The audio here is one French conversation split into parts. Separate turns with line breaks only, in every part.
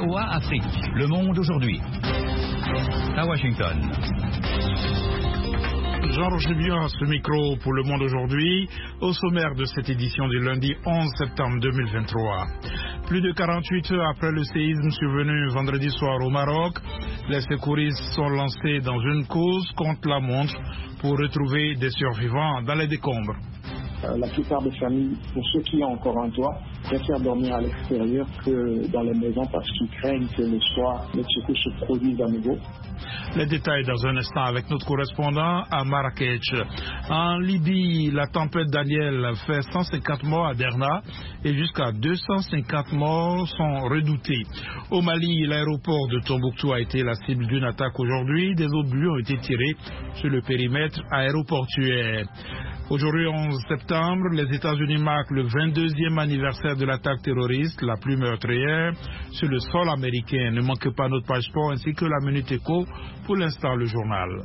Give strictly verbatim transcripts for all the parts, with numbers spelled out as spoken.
V O A Afrique. Le monde aujourd'hui. À Washington.
Jean-Roger Bion à ce micro pour Le Monde aujourd'hui, au sommaire de cette édition du lundi onze septembre deux mille vingt-trois. Plus de quarante-huit heures après le séisme survenu vendredi soir au Maroc, les secouristes sont lancés dans une course contre la montre pour retrouver des survivants dans les décombres.
Euh, la plupart des familles, pour ceux qui ont encore un toit, préfèrent dormir à l'extérieur que dans les maisons parce qu'ils craignent que le soir, les secousses se produisent à nouveau.
Les détails dans un instant avec notre correspondant à Marrakech. En Libye, la tempête Daniel fait cent cinquante morts à Derna et jusqu'à deux cent cinquante morts sont redoutés. Au Mali, l'aéroport de Tombouctou a été la cible d'une attaque aujourd'hui. Des obus ont été tirés sur le périmètre aéroportuaire. Aujourd'hui, onze septembre, les États-Unis marquent le vingt-deuxième anniversaire de l'attaque terroriste la plus meurtrière sur le sol américain. Ne manquez pas notre page sport ainsi que la Minute Éco. Pour l'instant, le journal.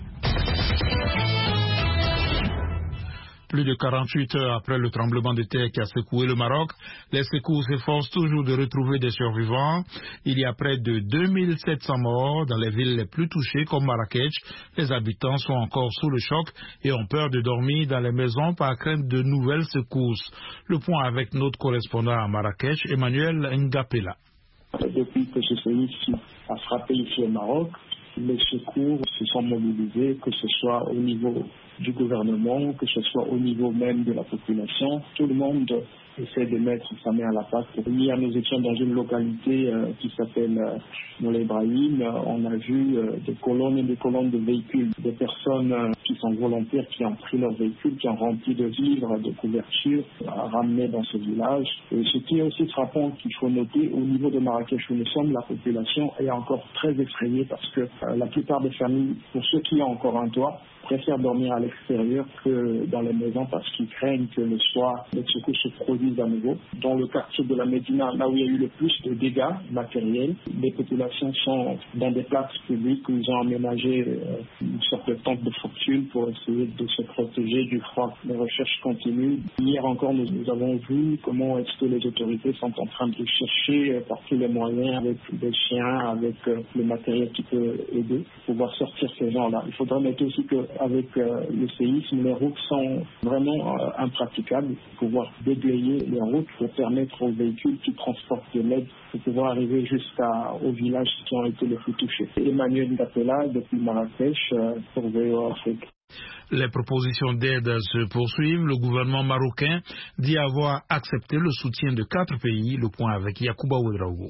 Plus de quarante-huit heures après le tremblement de terre qui a secoué le Maroc, les secours s'efforcent toujours de retrouver des survivants. Il y a près de deux mille sept cents morts dans les villes les plus touchées comme Marrakech. Les habitants sont encore sous le choc et ont peur de dormir dans les maisons par crainte de nouvelles secousses. Le point avec notre correspondant à Marrakech, Emmanuel Ngapela.
Depuis que ce séisme a frappé ici au Maroc, les secours se sont mobilisés, que ce soit au niveau du gouvernement, que ce soit au niveau même de la population. Tout le monde essaie de mettre sa main à la pâte. Hier, nous étions dans une localité euh, qui s'appelle euh, Moulay Ibrahim. Euh, on a vu euh, des colonnes et des colonnes de véhicules, des personnes euh, qui sont volontaires, qui ont pris leurs véhicules, qui ont rempli de vivres, de couvertures, à ramener dans ce village. Et ce qui est aussi frappant, qu'il faut noter, au niveau de Marrakech où nous sommes, la population est encore très effrayée parce que euh, la plupart des familles, pour ceux qui ont encore un toit, préfèrent dormir à l'extérieur que dans les maisons parce qu'ils craignent que le soir, les secousses se produisent à nouveau. Dans le quartier de la Médina, là où il y a eu le plus de dégâts matériels, les populations sont dans des places publiques où ils ont aménagé euh, une sorte de tente de fortune pour essayer de se protéger du froid. Les recherches continuent. Hier encore, nous, nous avons vu comment est-ce que les autorités sont en train de chercher euh, par tous les moyens, avec des chiens, avec euh, le matériel qui peut aider, pour pouvoir sortir ces gens-là. Il faudra noter aussi que avec euh, le séisme, les routes sont vraiment euh, impraticables pour pouvoir déblayer les routes pour permettre aux véhicules qui transportent de l'aide de pouvoir arriver jusqu'aux villages qui ont été les plus touchés. Emmanuel Ngapela depuis Marrakech euh, pour V O A Afrique.
Les propositions d'aide se poursuivent. Le gouvernement marocain dit avoir accepté le soutien de quatre pays. Le point avec Yacouba Ouedraogo.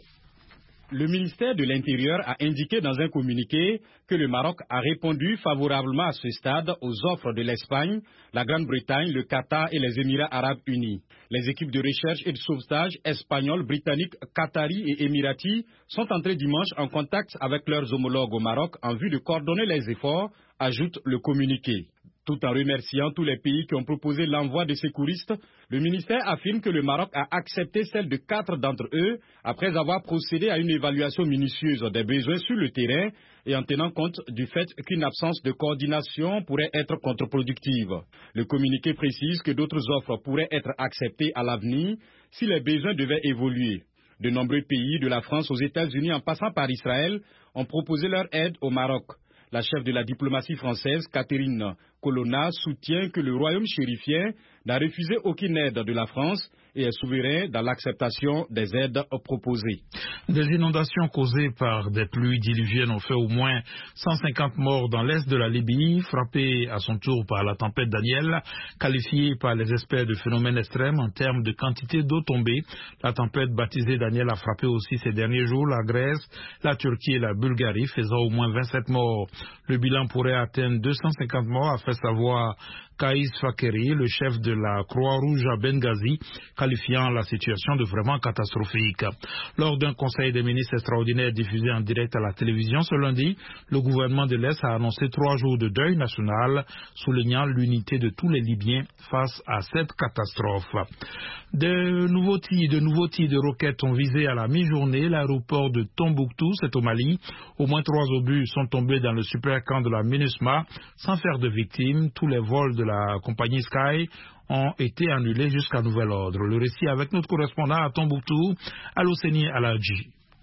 Le ministère de l'Intérieur a indiqué dans un communiqué que le Maroc a répondu favorablement à ce stade aux offres de l'Espagne, la Grande-Bretagne, le Qatar et les Émirats arabes unis. Les équipes de recherche et de sauvetage espagnoles, britanniques, qataris et émiratis sont entrées dimanche en contact avec leurs homologues au Maroc en vue de coordonner les efforts, ajoute le communiqué. Tout en remerciant tous les pays qui ont proposé l'envoi de secouristes, le ministère affirme que le Maroc a accepté celle de quatre d'entre eux après avoir procédé à une évaluation minutieuse des besoins sur le terrain et en tenant compte du fait qu'une absence de coordination pourrait être contre-productive. Le communiqué précise que d'autres offres pourraient être acceptées à l'avenir si les besoins devaient évoluer. De nombreux pays, de la France aux États-Unis en passant par Israël, ont proposé leur aide au Maroc. La chef de la diplomatie française, Catherine Colonna, soutient que le royaume chérifien n'a refusé aucune aide de la France et est souverain dans l'acceptation des aides proposées.
Des inondations causées par des pluies diluviennes ont fait au moins cent cinquante morts dans l'est de la Libye, frappée à son tour par la tempête Daniel, qualifiée par les experts de phénomène extrême en termes de quantité d'eau tombée. La tempête baptisée Daniel a frappé aussi ces derniers jours la Grèce, la Turquie et la Bulgarie, faisant au moins vingt-sept morts. Le bilan pourrait atteindre deux cent cinquante morts, a fait savoir Kaïs Fakeri, le chef de la Croix-Rouge à Benghazi, qualifiant la situation de vraiment catastrophique. Lors d'un conseil des ministres extraordinaire diffusé en direct à la télévision ce lundi, le gouvernement de l'Est a annoncé trois jours de deuil national, soulignant l'unité de tous les Libyens face à cette catastrophe. De nouveaux tirs, de nouveaux tirs de roquettes ont visé à la mi-journée l'aéroport de Tombouctou, c'est au Mali. Au moins trois obus sont tombés dans le supercamp de la MINUSMA sans faire de victimes. Tous les vols de la compagnie Sky ont été annulés jusqu'à nouvel ordre. Le récit avec notre correspondant à Tombouctou, Aloceni Aladji.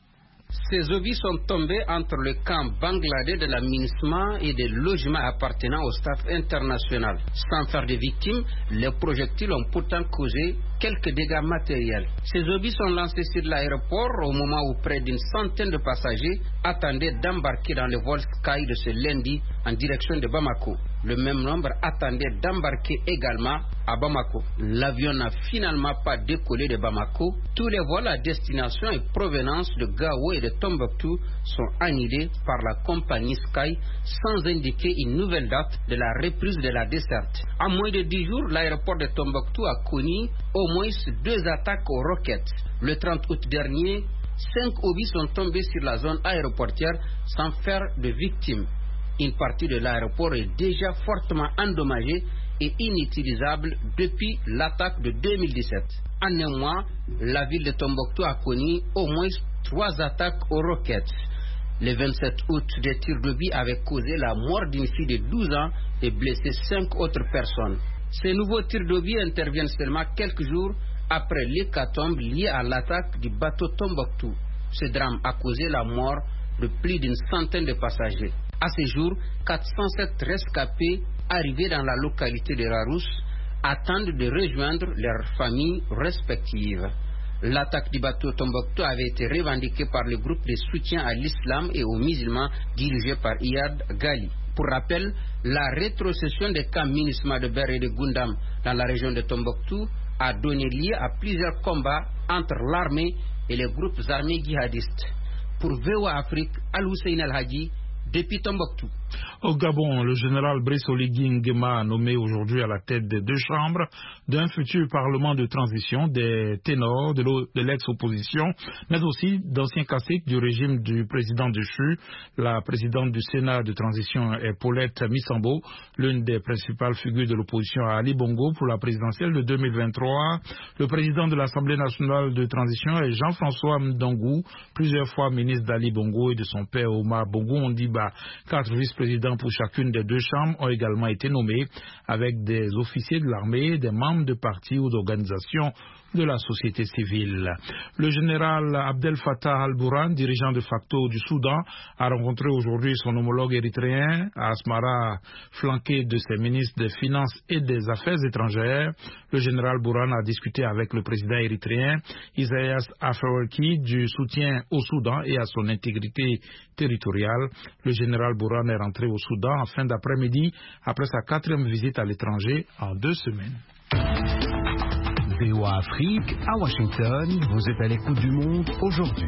Ces obus sont tombés entre le camp bangladais de la MINUSMA et des logements appartenant au staff international. Sans faire de victimes, les projectiles ont pourtant causé quelques dégâts matériels. Ces obus sont lancés sur l'aéroport au moment où près d'une centaine de passagers attendaient d'embarquer dans le vol Sky de ce lundi en direction de Bamako. Le même nombre attendait d'embarquer également à Bamako. L'avion n'a finalement pas décollé de Bamako. Tous les vols à destination et provenance de Gao et de Tombouctou sont annulés par la compagnie Sky sans indiquer une nouvelle date de la reprise de la desserte. En moins de dix jours, l'aéroport de Tombouctou a connu au moins deux attaques aux roquettes. Le trente août dernier, cinq obus sont tombés sur la zone aéroportière sans faire de victimes. Une partie de l'aéroport est déjà fortement endommagée et inutilisable depuis l'attaque de deux mille dix-sept. En un mois, la ville de Tombouctou a connu au moins trois attaques aux roquettes. Le vingt-sept août, des tirs d'obus avaient causé la mort d'une fille de douze ans et blessé cinq autres personnes. Ces nouveaux tirs d'obus interviennent seulement quelques jours après l'hécatombe liée à l'attaque du bateau Tombouctou. Ce drame a causé la mort de plus d'une centaine de passagers. À ce jour, quatre cent sept rescapés arrivés dans la localité de Rarousse attendent de rejoindre leurs familles respectives. L'attaque du bateau Tombouctou avait été revendiquée par le groupe de soutien à l'islam et aux musulmans dirigé par Iyad Ghali. Pour rappel, la rétrocession des camps MINUSMA de Ber et de Gundam dans la région de Tombouctou a donné lieu à plusieurs combats entre l'armée et les groupes armés djihadistes. Pour V O A Afrique, Al-Hussein Al-Hadi, depuis Tombouctou.
Au Gabon, le général Brice Oligui Nguema, nommé aujourd'hui à la tête des deux chambres d'un futur parlement de transition, des ténors de l'ex-opposition, mais aussi d'anciens caciques du régime du président déchu. La présidente du Sénat de transition est Paulette Missambo, l'une des principales figures de l'opposition à Ali Bongo pour la présidentielle de deux mille vingt-trois. Le président de l'Assemblée nationale de transition est Jean-François Ndongou, plusieurs fois ministre d'Ali Bongo et de son père Omar Bongo Ondiba. Quatre vice-présidents pour chacune des deux chambres ont également été nommés avec des officiers de l'armée, des membres de partis ou d'organisations de la société civile. Le général Abdel Fattah al-Burhan, dirigeant de facto du Soudan, a rencontré aujourd'hui son homologue érythréen à Asmara, flanqué de ses ministres des Finances et des Affaires étrangères. Le général Burhan a discuté avec le président érythréen Isaias Afwerki du soutien au Soudan et à son intégrité territoriale. Le général Burhan est rentré au Soudan en fin d'après-midi après sa quatrième visite à l'étranger en deux semaines.
V O A Afrique, à Washington, vous êtes à l'écoute du monde aujourd'hui.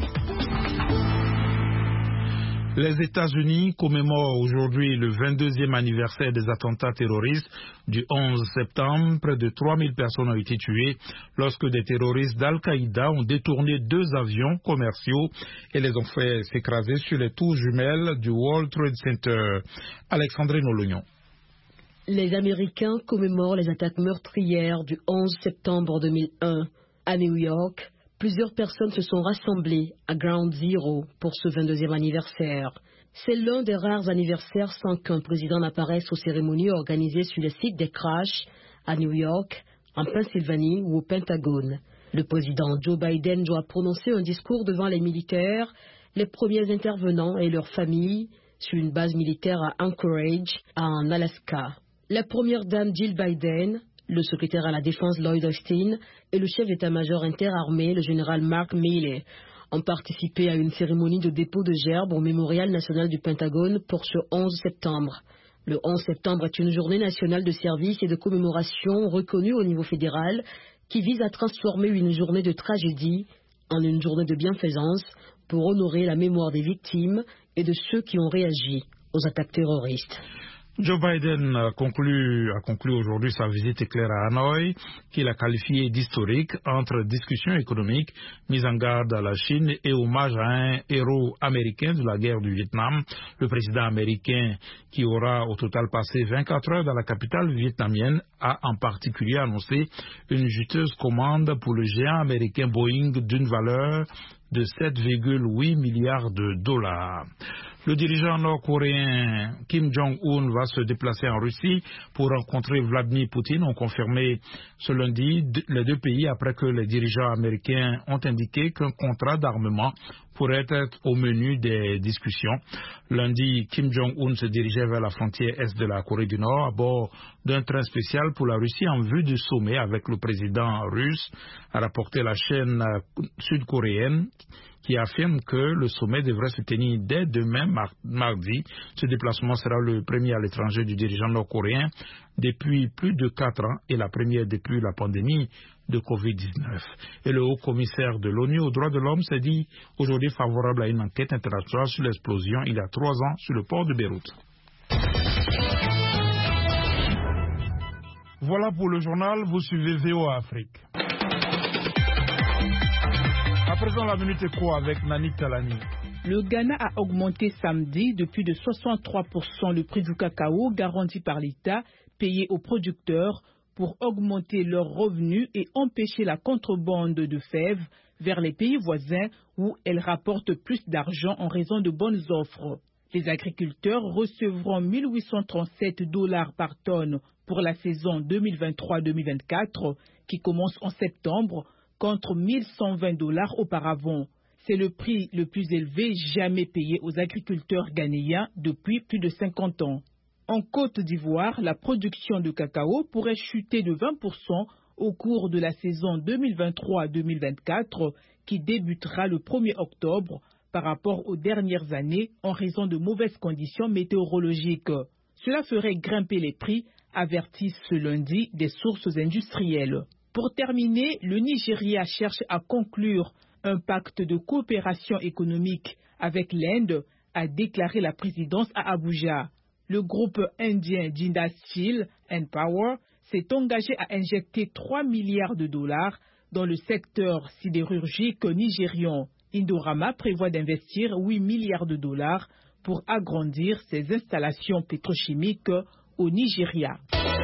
Les États-Unis commémorent aujourd'hui le vingt-deuxième anniversaire des attentats terroristes du onze septembre. Près de trois mille personnes ont été tuées lorsque des terroristes d'Al-Qaïda ont détourné deux avions commerciaux et les ont fait s'écraser sur les tours jumelles du World Trade Center. Alexandrine Olognon.
Les Américains commémorent les attaques meurtrières du onze septembre deux mille un. À New York, plusieurs personnes se sont rassemblées à Ground Zero pour ce vingt-deuxième anniversaire. C'est l'un des rares anniversaires sans qu'un président n'apparaisse aux cérémonies organisées sur le site des crashs à New York, en Pennsylvanie ou au Pentagone. Le président Joe Biden doit prononcer un discours devant les militaires, les premiers intervenants et leurs familles sur une base militaire à Anchorage, en Alaska. La première dame Jill Biden, le secrétaire à la défense Lloyd Austin et le chef d'état-major interarmé, le général Mark Milley, ont participé à une cérémonie de dépôt de gerbes au Mémorial national du Pentagone pour ce onze septembre. Le onze septembre est une journée nationale de service et de commémoration reconnue au niveau fédéral qui vise à transformer une journée de tragédie en une journée de bienfaisance pour honorer la mémoire des victimes et de ceux qui ont réagi aux attaques terroristes.
Joe Biden a conclu, a conclu aujourd'hui sa visite éclair à Hanoï, qu'il a qualifiée d'historique entre discussions économiques, mise en garde à la Chine et hommage à un héros américain de la guerre du Vietnam. Le président américain, qui aura au total passé vingt-quatre heures dans la capitale vietnamienne, a en particulier annoncé une juteuse commande pour le géant américain Boeing d'une valeur de sept virgule huit milliards de dollars. Le dirigeant nord-coréen Kim Jong-un va se déplacer en Russie pour rencontrer Vladimir Poutine, ont confirmé ce lundi les deux pays après que les dirigeants américains ont indiqué qu'un contrat d'armement pourrait être au menu des discussions. Lundi, Kim Jong-un se dirigeait vers la frontière est de la Corée du Nord à bord d'un train spécial pour la Russie en vue du sommet avec le président russe, a rapporté la chaîne sud-coréenne qui affirme que le sommet devrait se tenir dès demain mar- mardi. Ce déplacement sera le premier à l'étranger du dirigeant nord-coréen depuis plus de quatre ans et la première depuis la pandémie de covid dix-neuf. Et le haut-commissaire de l'ONU aux droits de l'homme s'est dit aujourd'hui favorable à une enquête internationale sur l'explosion il y a trois ans sur le port de Beyrouth.
Voilà pour le journal, vous suivez V O A Afrique. À présent, la minute est quoi avec Nani Talani?
Le Ghana a augmenté samedi de plus de soixante-trois pour cent le prix du cacao garanti par l'État payé aux producteurs pour augmenter leurs revenus et empêcher la contrebande de fèves vers les pays voisins où elles rapportent plus d'argent en raison de bonnes offres. Les agriculteurs recevront mille huit cent trente-sept dollars par tonne pour la saison deux mille vingt-trois deux mille vingt-quatre qui commence en septembre contre mille cent vingt dollars auparavant. C'est le prix le plus élevé jamais payé aux agriculteurs ghanéens depuis plus de cinquante ans. En Côte d'Ivoire, la production de cacao pourrait chuter de vingt pour cent au cours de la saison deux mille vingt-trois deux mille vingt-quatre qui débutera le premier octobre par rapport aux dernières années en raison de mauvaises conditions météorologiques. Cela ferait grimper les prix, avertissent ce lundi des sources industrielles. Pour terminer, le Nigeria cherche à conclure un pacte de coopération économique avec l'Inde, a déclaré la présidence à Abuja. Le groupe indien Jinda Steel and Power s'est engagé à injecter trois milliards de dollars dans le secteur sidérurgique nigérian. Indorama prévoit d'investir huit milliards de dollars pour agrandir ses installations pétrochimiques au Nigeria.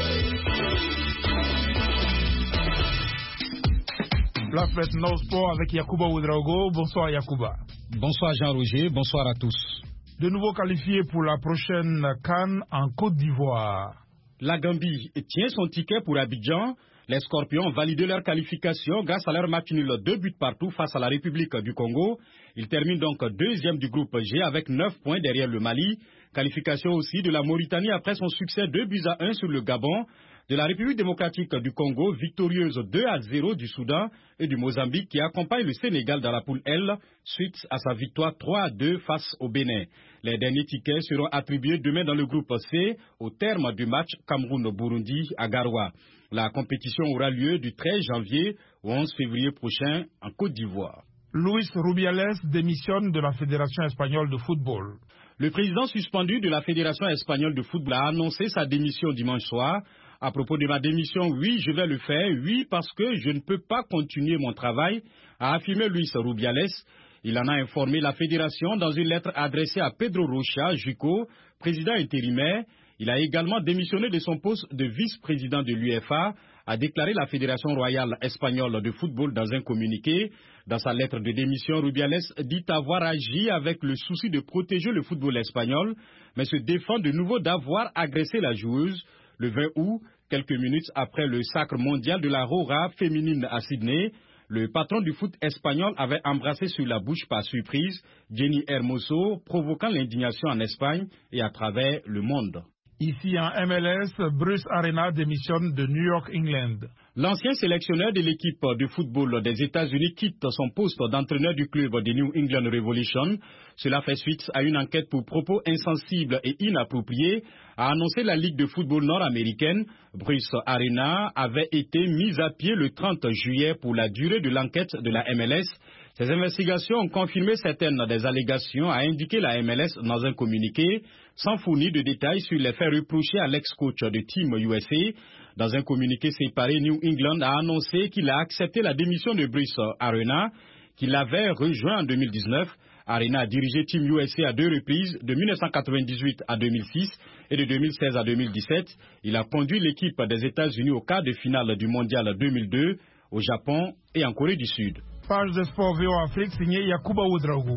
La fête No Sport avec Yacouba Ouedraogo. Bonsoir Yacouba.
Bonsoir Jean-Roger, bonsoir à tous.
De nouveau qualifié pour la prochaine CAN en Côte d'Ivoire.
La Gambie tient son ticket pour Abidjan. Les Scorpions ont validé leur qualification grâce à leur match nul deux buts partout face à la République du Congo. Ils terminent donc deuxième du groupe G avec neuf points derrière le Mali. Qualification aussi de la Mauritanie après son succès deux buts à un sur le Gabon. De la République démocratique du Congo, victorieuse deux à zéro du Soudan et du Mozambique qui accompagne le Sénégal dans la poule L suite à sa victoire trois à deux face au Bénin. Les derniers tickets seront attribués demain dans le groupe C au terme du match Cameroun-Burundi à Garoua. La compétition aura lieu du treize janvier au onze février prochain en Côte d'Ivoire.
Luis Rubiales démissionne de la Fédération espagnole de football.
Le président suspendu de la Fédération espagnole de football a annoncé sa démission dimanche soir. À propos de ma démission, oui, je vais le faire, oui, parce que je ne peux pas continuer mon travail, a affirmé Luis Rubiales. Il en a informé la Fédération dans une lettre adressée à Pedro Rocha Jucco, président intérimaire. Il a également démissionné de son poste de vice-président de l'U E F A, a déclaré la Fédération royale espagnole de football dans un communiqué. Dans sa lettre de démission, Rubiales dit avoir agi avec le souci de protéger le football espagnol, mais se défend de nouveau d'avoir agressé la joueuse. Le vingt août, quelques minutes après le sacre mondial de la Rora féminine à Sydney, le patron du foot espagnol avait embrassé sur la bouche par surprise Jenny Hermoso, provoquant l'indignation en Espagne et à travers le monde.
Ici en M L S, Bruce Arena démissionne de New York, England.
L'ancien sélectionneur de l'équipe de football des États-Unis quitte son poste d'entraîneur du club de New England Revolution. Cela fait suite à une enquête pour propos insensibles et inappropriés, a annoncé la Ligue de football nord-américaine. Bruce Arena avait été mis à pied le trente juillet pour la durée de l'enquête de la M L S. Ces investigations ont confirmé certaines des allégations, a indiqué la M L S dans un communiqué, sans fournir de détails sur les faits reprochés à l'ex-coach de Team U S A. Dans un communiqué séparé, New England a annoncé qu'il a accepté la démission de Bruce Arena, qu'il avait rejoint en deux mille dix-neuf. Arena a dirigé Team U S A à deux reprises, de mille neuf cent quatre-vingt-dix-huit à deux mille six et de deux mille seize à deux mille dix-sept. Il a conduit l'équipe des États-Unis au quart de finale du Mondial deux mille deux, au Japon et en Corée du Sud.
Page de sport V O A Afrique signée Yacouba Ouedraogo.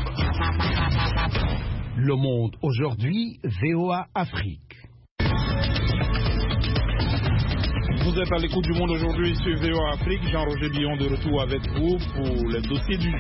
Le monde aujourd'hui, V O A Afrique.
Vous êtes à l'écoute du monde aujourd'hui sur V O A Afrique. Jean-Roger Billon de retour avec vous pour les dossiers du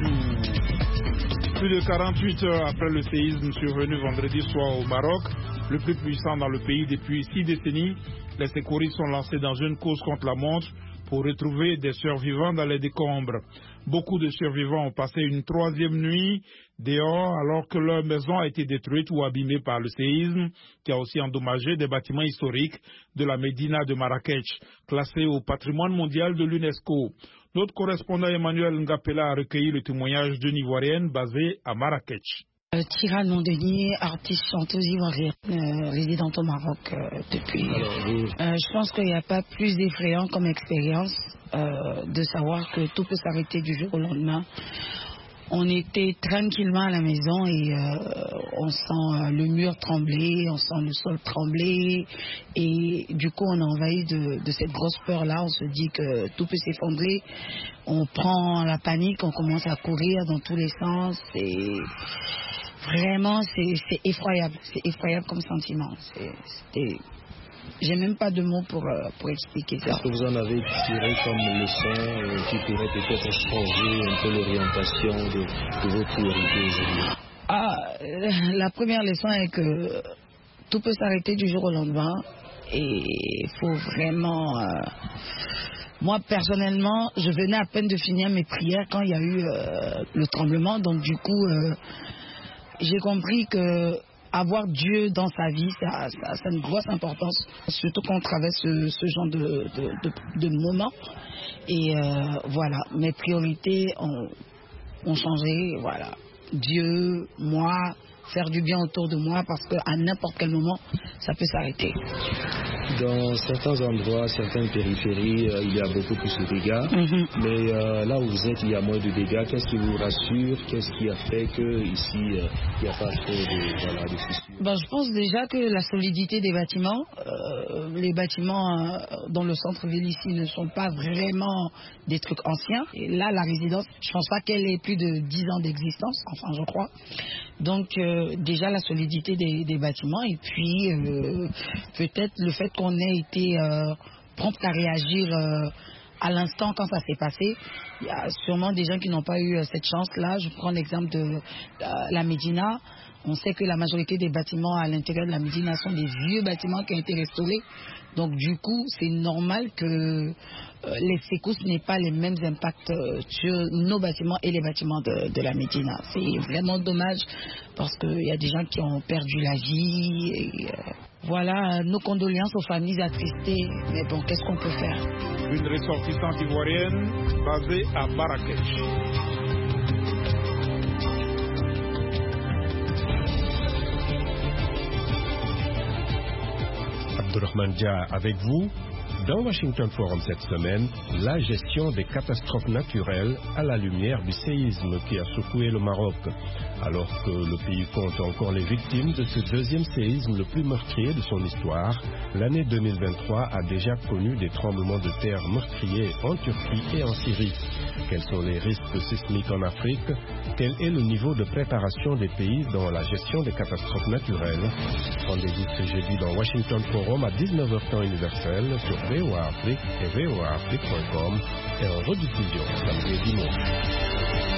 jour. Plus de quarante-huit heures après le séisme survenu vendredi soir au Maroc, le plus puissant dans le pays depuis six décennies, les secouristes sont lancés dans une course contre la montre pour retrouver des survivants dans les décombres. Beaucoup de survivants ont passé une troisième nuit dehors alors que leur maison a été détruite ou abîmée par le séisme qui a aussi endommagé des bâtiments historiques de la Médina de Marrakech, classée au patrimoine mondial de l'UNESCO. Notre correspondant Emmanuel Ngapela a recueilli le témoignage d'une Ivoirienne basée à Marrakech.
Tira Mondenier, artiste chanteuse ivoirienne, euh, résidente au Maroc euh, depuis. Alors, oui. euh, je pense qu'il n'y a pas plus effrayant comme expérience euh, de savoir que tout peut s'arrêter du jour au lendemain. On était tranquillement à la maison et euh, on sent euh, le mur trembler, on sent le sol trembler et du coup on est envahi de, de cette grosse peur-là. On se dit que tout peut s'effondrer. On prend la panique, on commence à courir dans tous les sens et vraiment c'est effroyable. C'est effroyable comme sentiment. C'est... J'ai même pas de mots pour, euh, pour expliquer ça.
Est-ce que vous en avez tiré comme leçon euh, qui pourrait peut-être changer un peu l'orientation de, de vos priorités aujourd'hui?
Ah, euh, la première leçon est que tout peut s'arrêter du jour au lendemain et il faut vraiment... Euh, moi, personnellement, je venais à peine de finir mes prières quand il y a eu euh, le tremblement. Donc, du coup, euh, j'ai compris que avoir Dieu dans sa vie, ça, ça, ça a une grosse importance, surtout quand on traverse ce, ce genre de, de, de, de moments. Et euh, voilà, mes priorités ont, ont changé. Voilà, Dieu, moi, faire du bien autour de moi, parce qu'à n'importe quel moment, ça peut s'arrêter.
Dans certains endroits, certaines périphéries, euh, il y a beaucoup plus de dégâts. Mm-hmm. Mais euh, là où vous êtes, il y a moins de dégâts. Qu'est-ce qui vous rassure? Qu'est-ce qui a fait qu'ici, euh, il n'y a pas trop de, voilà, de fissures?
Ben, je pense déjà que la solidité des bâtiments, euh, les bâtiments euh, dans le centre-ville ici ne sont pas vraiment des trucs anciens. Et là, la résidence, je ne pense pas qu'elle ait plus de dix ans d'existence, enfin je crois. Donc euh, déjà la solidité des, des bâtiments et puis euh, peut-être le fait qu'on ait été euh, prompt à réagir euh, à l'instant quand ça s'est passé. Il y a sûrement des gens qui n'ont pas eu euh, cette chance-là. Je prends l'exemple de euh, la Médina. On sait que la majorité des bâtiments à l'intérieur de la Médina sont des vieux bâtiments qui ont été restaurés. Donc du coup, c'est normal que euh, les secousses n'aient pas les mêmes impacts euh, sur nos bâtiments et les bâtiments de, de la Médina. C'est vraiment dommage parce qu'il y a des gens qui ont perdu la vie. Et, euh, voilà, nos condoléances aux familles attristées. Mais bon, qu'est-ce qu'on peut faire?
Une ressortissante ivoirienne basée à Marrakech.
Abdurrahman Dia avec vous. Dans Washington Forum cette semaine, la gestion des catastrophes naturelles à la lumière du séisme qui a secoué le Maroc. Alors que le pays compte encore les victimes de ce deuxième séisme le plus meurtrier de son histoire, l'année deux mille vingt-trois a déjà connu des tremblements de terre meurtriers en Turquie et en Syrie. Quels sont les risques sismiques en Afrique? Quel est le niveau de préparation des pays dans la gestion des catastrophes naturelles? Rendez-vous ce jeudi dans Washington Forum à dix-neuf heures temps universel sur V O A Afrique et V O A Afrique point com et en rediffusion samedi et dimanche.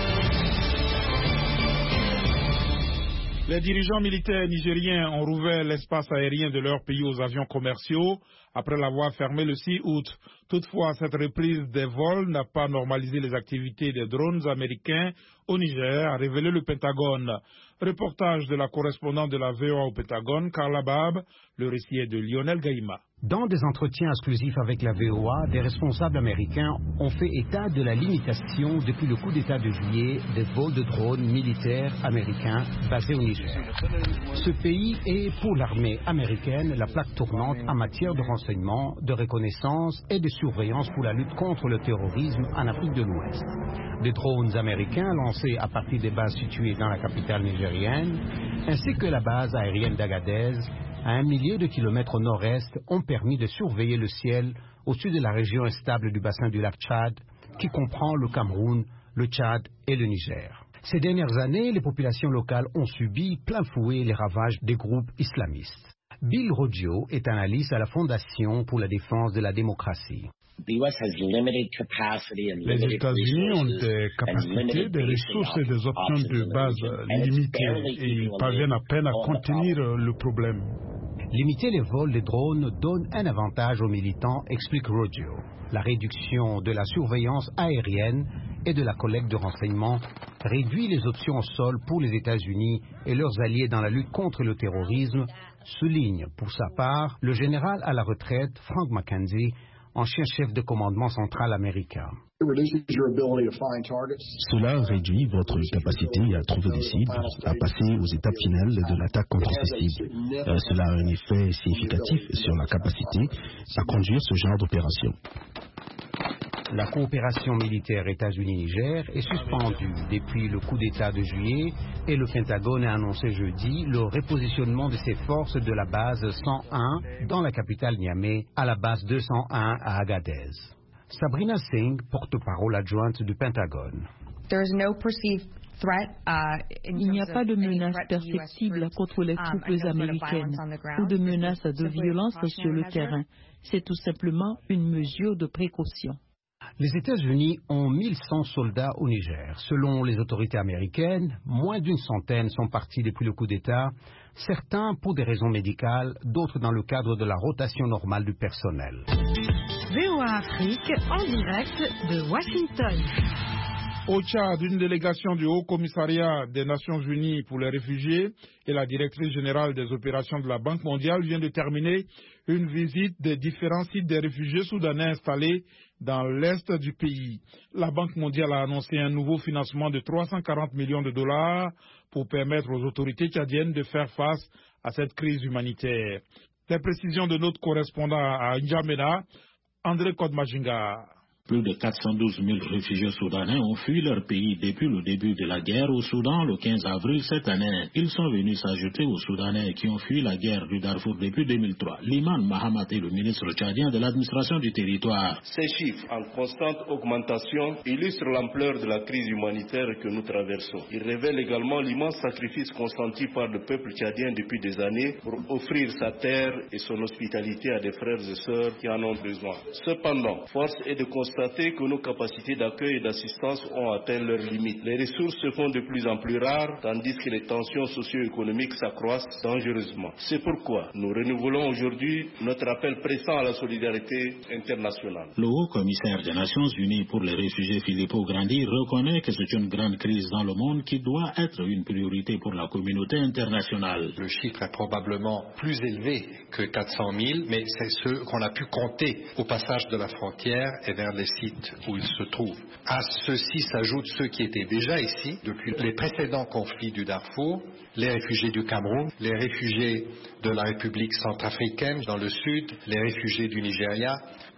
Les dirigeants militaires nigériens ont rouvert l'espace aérien de leur pays aux avions commerciaux après l'avoir fermé le six août. Toutefois, cette reprise des vols n'a pas normalisé les activités des drones américains au Niger, a révélé le Pentagone. Reportage de la correspondante de la V O A au Pentagone, Carla Bab, le récit est de Lionel Gaïma.
Dans des entretiens exclusifs avec la V O A, des responsables américains ont fait état de la limitation depuis le coup d'État de juillet des vols de drones militaires américains basés au Niger. Ce pays est pour l'armée américaine la plaque tournante en matière de renseignement, de reconnaissance et de surveillance pour la lutte contre le terrorisme en Afrique de l'Ouest. Des drones américains lancés à partir des bases situées dans la capitale nigérienne, ainsi que la base aérienne d'Agadez, à un millier de kilomètres au nord-est, ont permis de surveiller le ciel au-dessus de la région instable du bassin du lac Tchad, qui comprend le Cameroun, le Tchad et le Niger. Ces dernières années, les populations locales ont subi plein fouet les ravages des groupes islamistes. Bill Roggio est analyste à la Fondation pour la défense de la démocratie.
Les États-Unis ont des capacités, des ressources et des options de base limitées et ils parviennent à peine à contenir le problème.
Limiter les vols de drones donne un avantage aux militants, explique Roggio. La réduction de la surveillance aérienne et de la collecte de renseignements réduit les options au sol pour les États-Unis et leurs alliés dans la lutte contre le terrorisme, souligne pour sa part le général à la retraite Frank McKenzie, ancien chef de commandement central américain.
Cela réduit votre capacité à trouver des cibles, à passer aux étapes finales de l'attaque contre ces cibles. Euh, cela a un effet significatif sur la capacité à conduire ce genre d'opération.
La coopération militaire États-Unis-Niger est suspendue depuis le coup d'État de juillet et le Pentagone a annoncé jeudi le repositionnement de ses forces de la base cent un dans la capitale Niamey à la base deux cent un à Agadez. Sabrina Singh, porte-parole adjointe du Pentagone.
Il n'y a pas de menace perceptible contre les troupes américaines ou de menace de violence sur le terrain. C'est tout simplement une mesure de précaution.
Les États-Unis ont mille cent soldats au Niger. Selon les autorités américaines, moins d'une centaine sont partis depuis le coup d'État, certains pour des raisons médicales, d'autres dans le cadre de la rotation normale du personnel.
V O A Afrique en direct de Washington.
Au Tchad, une délégation du Haut Commissariat des Nations Unies pour les réfugiés et la directrice générale des opérations de la Banque mondiale vient de terminer une visite des différents sites des réfugiés soudanais installés dans l'est du pays. La Banque mondiale a annoncé un nouveau financement de trois cent quarante millions de dollars pour permettre aux autorités tchadiennes de faire face à cette crise humanitaire. Les précisions de notre correspondant à N'Djamena, André Kodmajinga.
Plus de quatre cent douze mille réfugiés soudanais ont fui leur pays depuis le début de la guerre au Soudan le quinze avril cette année. Ils sont venus s'ajouter aux Soudanais qui ont fui la guerre du Darfour depuis deux mille trois. Liman Mahamat est le ministre tchadien de l'administration du territoire.
Ces chiffres en constante augmentation illustrent l'ampleur de la crise humanitaire que nous traversons. Ils révèlent également l'immense sacrifice consenti par le peuple tchadien depuis des années pour offrir sa terre et son hospitalité à des frères et sœurs qui en ont besoin. Cependant, force est de constater que nos capacités d'accueil et d'assistance ont atteint leurs limites. Les ressources se font de plus en plus rares, tandis que les tensions socio-économiques s'accroissent dangereusement. C'est pourquoi nous renouvelons aujourd'hui notre appel pressant à la solidarité internationale.
Le haut commissaire des Nations Unies pour les réfugiés Filippo Grandi reconnaît que c'est une grande crise dans le monde qui doit être une priorité pour la communauté internationale.
Le chiffre est probablement plus élevé que quatre cent mille, mais c'est ce qu'on a pu compter au passage de la frontière et vers les sites où ils se trouvent. À ceux-ci s'ajoutent ceux qui étaient déjà ici depuis les précédents conflits du Darfour, les réfugiés du Cameroun, les réfugiés de la République centrafricaine dans le sud, les réfugiés du Nigeria.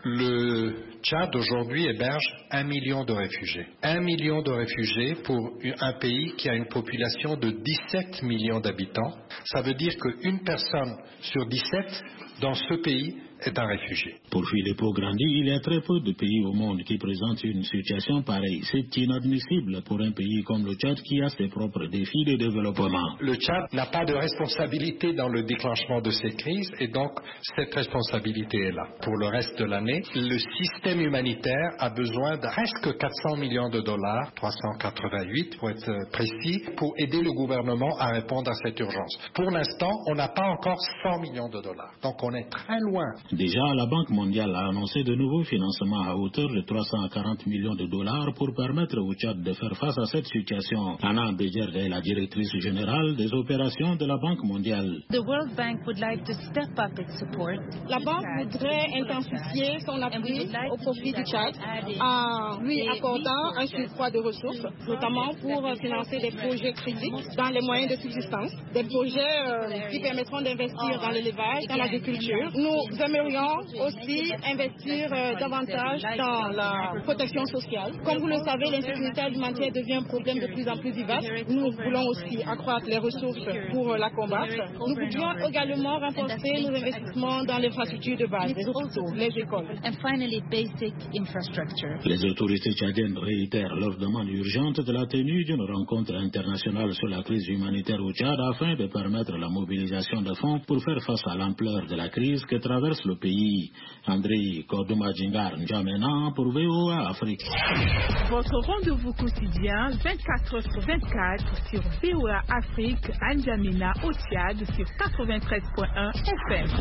Le Tchad aujourd'hui héberge un million de réfugiés. Un million de réfugiés pour un pays qui a une population de dix-sept millions d'habitants. Ça veut dire qu'une personne sur dix-sept dans ce pays est un réfugié.
Pour Filippo Grandi, il y a très peu de pays au monde qui présentent une situation pareille. C'est inadmissible pour un pays comme le Tchad qui a ses propres défis de développement.
Le Tchad n'a pas de responsabilité dans le déclenchement de ces crises et donc cette responsabilité est là. Pour le reste de l'année, le système humanitaire a besoin de presque quatre cents millions de dollars, trois cent quatre-vingt-huit pour être précis, pour aider le gouvernement à répondre à cette urgence. Pour l'instant, on n'a pas encore cent millions de dollars. Donc on est très loin.
Déjà, la Banque mondiale a annoncé de nouveaux financements à hauteur de trois cent quarante millions de dollars pour permettre au Tchad de faire face à cette situation. Anna Bédier est la directrice générale des opérations de la Banque mondiale.
The World Bank would like to step up its support.
La Banque voudrait intensifier son appui au profit du Tchad en lui accordant un surcroît de ressources, notamment pour financer des projets critiques dans les moyens de subsistance, des projets euh, qui permettront d'investir dans l'élevage, dans l'agriculture. Nous aimerions aimerions aussi investir euh, davantage dans la protection sociale. Comme vous le savez, l'insécurité alimentaire devient un problème de plus en plus vivace. Nous voulons aussi accroître les ressources pour euh, la combattre. Nous voudrions également renforcer nos investissements dans l'infrastructure de base, les hôpitaux, les écoles.
And finally, basic infrastructure.
Les autorités tchadiennes réitèrent leur demande urgente de la tenue d'une rencontre internationale sur la crise humanitaire au Tchad afin de permettre la mobilisation de fonds pour faire face à l'ampleur de la crise que traverse le pays. André Kodouma-Djingar N'Djamena pour V O A Afrique.
Votre rendez-vous quotidien vingt-quatre heures sur vingt-quatre sur V O A Afrique à N'Djamena au Tchad sur quatre-vingt-treize point un F M.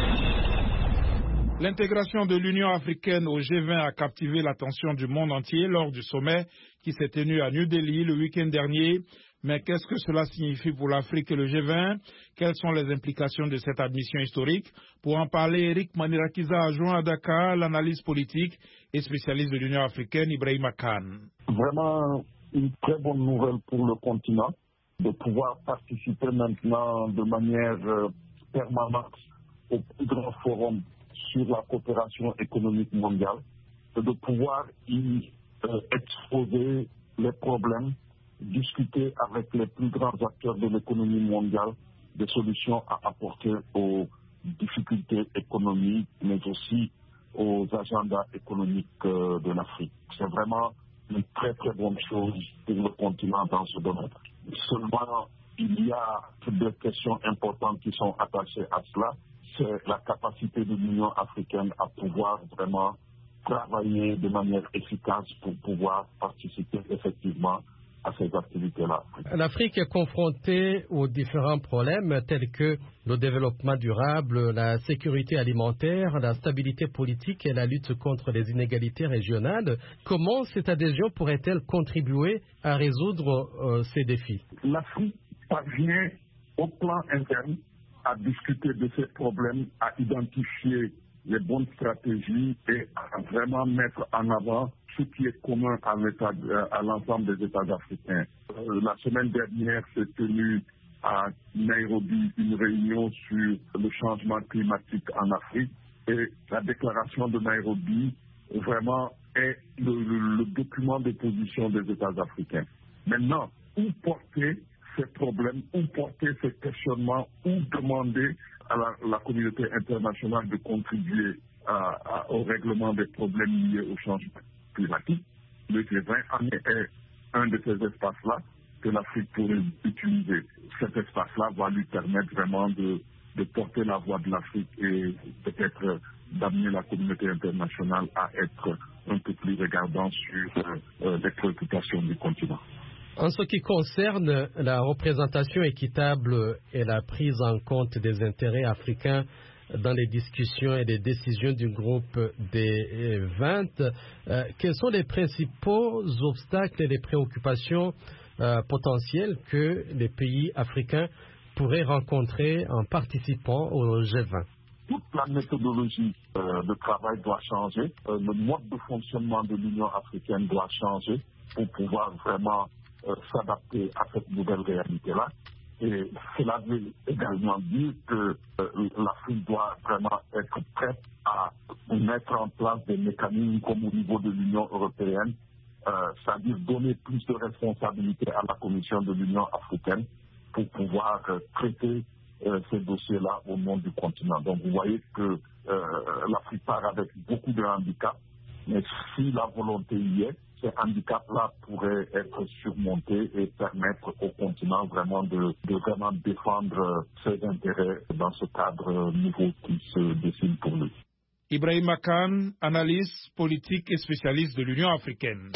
L'intégration de l'Union africaine au G vingt a captivé l'attention du monde entier lors du sommet qui s'est tenu à New Delhi le week-end dernier. Mais qu'est-ce que cela signifie pour l'Afrique et le G vingt? Quelles sont les implications de cette admission historique? Pour en parler, Eric Manirakiza a joint à Dakar l'analyse politique et spécialiste de l'Union africaine, Ibrahima Khan.
Vraiment une très bonne nouvelle pour le continent de pouvoir participer maintenant de manière euh, permanente au plus grand forum sur la coopération économique mondiale, et de pouvoir y euh, exposer les problèmes, discuter avec les plus grands acteurs de l'économie mondiale des solutions à apporter aux difficultés économiques, mais aussi aux agendas économiques euh, de l'Afrique. C'est vraiment une très très bonne chose pour le continent dans ce domaine. Seulement, il y a des questions importantes qui sont attachées à cela. C'est la capacité de l'Union africaine à pouvoir vraiment travailler de manière efficace pour pouvoir participer effectivement à ces activités-là.
L'Afrique est confrontée aux différents problèmes tels que le développement durable, la sécurité alimentaire, la stabilité politique et la lutte contre les inégalités régionales. Comment cette adhésion pourrait-elle contribuer à résoudre euh, ces défis?
L'Afrique parvient au plan interne à discuter de ces problèmes, à identifier les bonnes stratégies et à vraiment mettre en avant ce qui est commun à, à l'ensemble des États africains. Euh, la semaine dernière s'est tenue à Nairobi une réunion sur le changement climatique en Afrique et la déclaration de Nairobi vraiment est le, le, le document de position des États africains. Maintenant, où porter ces problèmes, où porter ces questionnements, où demander à la, la communauté internationale de contribuer à, à, au règlement des problèmes liés au changement climatique. Le G vingt en est un de ces espaces-là que l'Afrique pourrait utiliser. Cet espace-là va lui permettre vraiment de, de porter la voix de l'Afrique et peut-être d'amener la communauté internationale à être un peu plus regardante sur euh, les préoccupations du continent.
En ce qui concerne la représentation équitable et la prise en compte des intérêts africains dans les discussions et les décisions du groupe des vingt, euh, quels sont les principaux obstacles et les préoccupations euh, potentielles que les pays africains pourraient rencontrer en participant au G vingt?
Toute la méthodologie euh, de travail doit changer, euh, le mode de fonctionnement de l'Union africaine doit changer pour pouvoir vraiment Euh, s'adapter à cette nouvelle réalité-là. Et cela veut également dire que euh, l'Afrique doit vraiment être prête à mettre en place des mécanismes comme au niveau de l'Union européenne, euh, c'est-à-dire donner plus de responsabilités à la Commission de l'Union africaine pour pouvoir euh, traiter euh, ces dossiers-là au nom du continent. Donc vous voyez que euh, l'Afrique part avec beaucoup de handicaps, mais si la volonté y est, ces handicaps-là pourraient être surmontés et permettre au continent vraiment de, de vraiment défendre ses intérêts dans ce cadre nouveau qui se dessine pour lui.
Ibrahima Khan, analyste politique et spécialiste de l'Union africaine.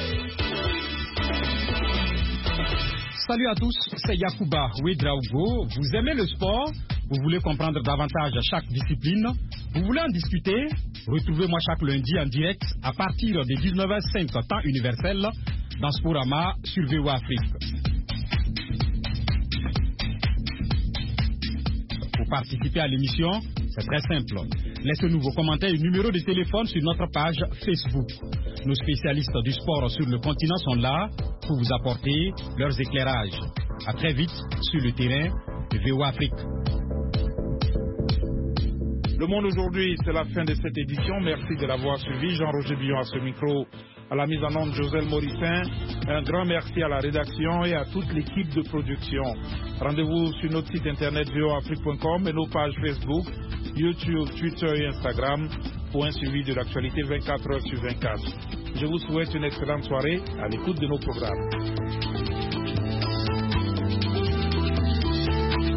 Salut à tous, c'est Yacouba Ouedraogo. Vous aimez le sport? Vous voulez comprendre davantage chaque discipline? Vous voulez en discuter? Retrouvez-moi chaque lundi en direct à partir de dix-neuf heures cinq temps universel dans Sporama sur V O A Afrique. Pour participer à l'émission, c'est très simple. Laissez-nous vos commentaires et numéros de téléphone sur notre page Facebook. Nos spécialistes du sport sur le continent sont là pour vous apporter leurs éclairages. À très vite sur le terrain de V O A Afrique.
Le Monde aujourd'hui, c'est la fin de cette édition. Merci de l'avoir suivi. Jean-Roger Billon à ce micro, à la mise en onde Joselle Morissin. Un grand merci à la rédaction et à toute l'équipe de production. Rendez-vous sur notre site internet v o a afrique point com et nos pages Facebook, YouTube, Twitter et Instagram pour un suivi de l'actualité vingt-quatre heures sur vingt-quatre. Je vous souhaite une excellente soirée à l'écoute de nos programmes.